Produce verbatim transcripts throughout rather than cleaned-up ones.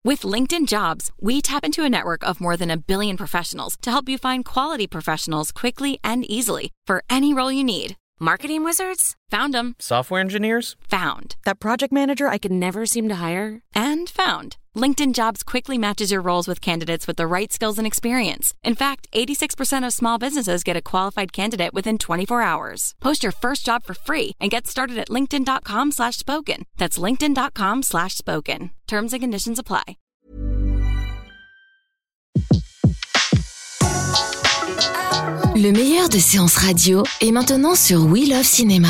With LinkedIn Jobs, we tap into a network of more than a billion professionals to help you find quality professionals quickly and easily for any role you need. Marketing wizards? Found them. Software engineers? Found. That project manager I could never seem to hire? And found. LinkedIn Jobs quickly matches your roles with candidates with the right skills and experience. In fact, eighty-six percent of small businesses get a qualified candidate within twenty-four hours. Post your first job for free and get started at linkedin.com slash spoken. That's linkedin.com slash spoken. Terms and conditions apply. Le meilleur de séances radio est maintenant sur We Love Cinéma.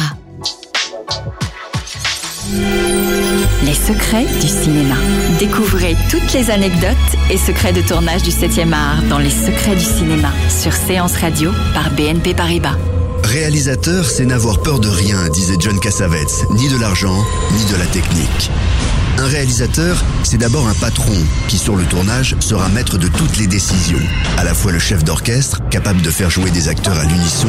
Les secrets du cinéma. Découvrez toutes les anecdotes et secrets de tournage du septième art dans Les secrets du cinéma sur Séance Radio par B N P Paribas. Réalisateur, c'est n'avoir peur de rien, disait John Cassavetes, ni de l'argent, ni de la technique. Un réalisateur, c'est d'abord un patron qui, sur le tournage, sera maître de toutes les décisions. À la fois le chef d'orchestre, capable de faire jouer des acteurs à l'unisson,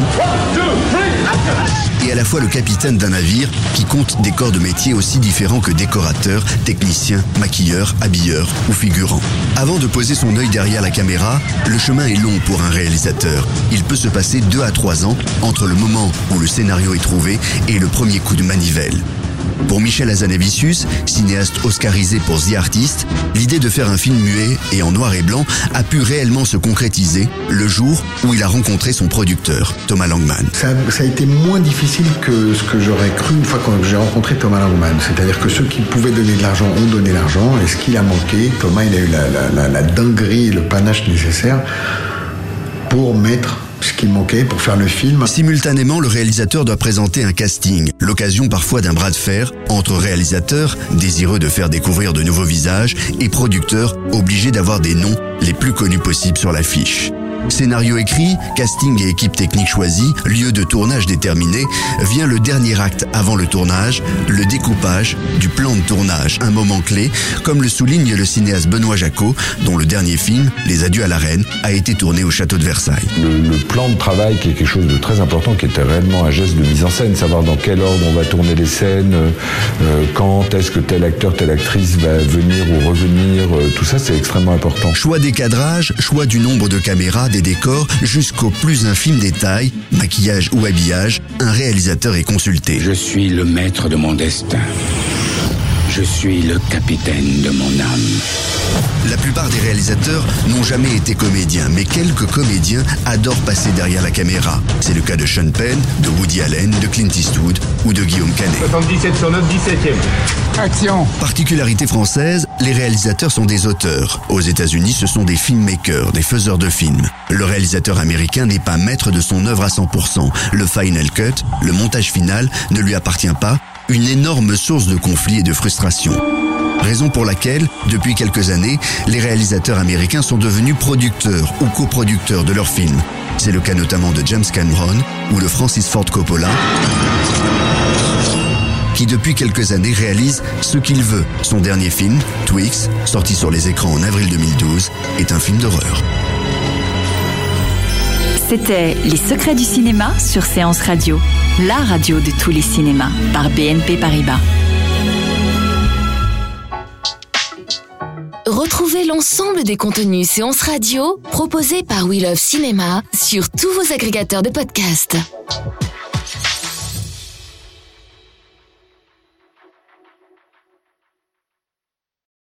et à la fois le capitaine d'un navire qui compte des corps de métier aussi différents que décorateurs, techniciens, maquilleurs, habilleurs ou figurants. Avant de poser son œil derrière la caméra, le chemin est long pour un réalisateur. Il peut se passer deux à trois ans entre le moment où le scénario est trouvé et le premier coup de manivelle. Pour Michel Hazanavicius, cinéaste oscarisé pour The Artist, l'idée de faire un film muet et en noir et blanc a pu réellement se concrétiser le jour où il a rencontré son producteur, Thomas Langman. Ça, ça a été moins difficile que ce que j'aurais cru une fois que j'ai rencontré Thomas Langman. C'est-à-dire que ceux qui pouvaient donner de l'argent ont donné l'argent, et ce qu'il a manqué, Thomas il a eu la, la, la, la dinguerie et le panache nécessaire pour mettre ce qu'il manquait pour faire le film. Simultanément, le réalisateur doit présenter un casting, l'occasion parfois d'un bras de fer entre réalisateurs désireux de faire découvrir de nouveaux visages et producteurs obligés d'avoir des noms les plus connus possibles sur l'affiche. Scénario écrit, casting et équipe technique choisie, lieu de tournage déterminé, vient le dernier acte avant le tournage, le découpage du plan de tournage, un moment clé, comme le souligne le cinéaste Benoît Jacquot, dont le dernier film, Les Adieux à la Reine, a été tourné au château de Versailles. Le, le plan de travail qui est quelque chose de très important, qui était réellement un geste de mise en scène, savoir dans quel ordre on va tourner les scènes, euh, quand est-ce que tel acteur, telle actrice va venir ou revenir, euh, tout ça c'est extrêmement important. Choix des cadrages, choix du nombre de caméras, des décors, jusqu'au plus infime détail, maquillage ou habillage, un réalisateur est consulté. Je suis le maître de mon destin. Je suis le capitaine de mon âme. La plupart des réalisateurs n'ont jamais été comédiens, mais quelques comédiens adorent passer derrière la caméra. C'est le cas de Sean Penn, de Woody Allen, de Clint Eastwood ou de Guillaume Canet. soixante-dix-sept sur neuf, dix-septième. Action. Particularité française, les réalisateurs sont des auteurs. Aux États-Unis, ce sont des filmmakers, des faiseurs de films. Le réalisateur américain n'est pas maître de son œuvre à cent pour cent. Le final cut, le montage final, ne lui appartient pas. Une énorme source de conflits et de frustration. Raison pour laquelle, depuis quelques années, les réalisateurs américains sont devenus producteurs ou coproducteurs de leurs films. C'est le cas notamment de James Cameron ou de Francis Ford Coppola, qui depuis quelques années réalise ce qu'il veut. Son dernier film, Twix, sorti sur les écrans en avril deux mille douze, est un film d'horreur. C'était Les secrets du cinéma sur Séance Radio, la radio de tous les cinémas, par B N P Paribas. Retrouvez l'ensemble des contenus Séance Radio proposés par We Love Cinéma sur tous vos agrégateurs de podcasts.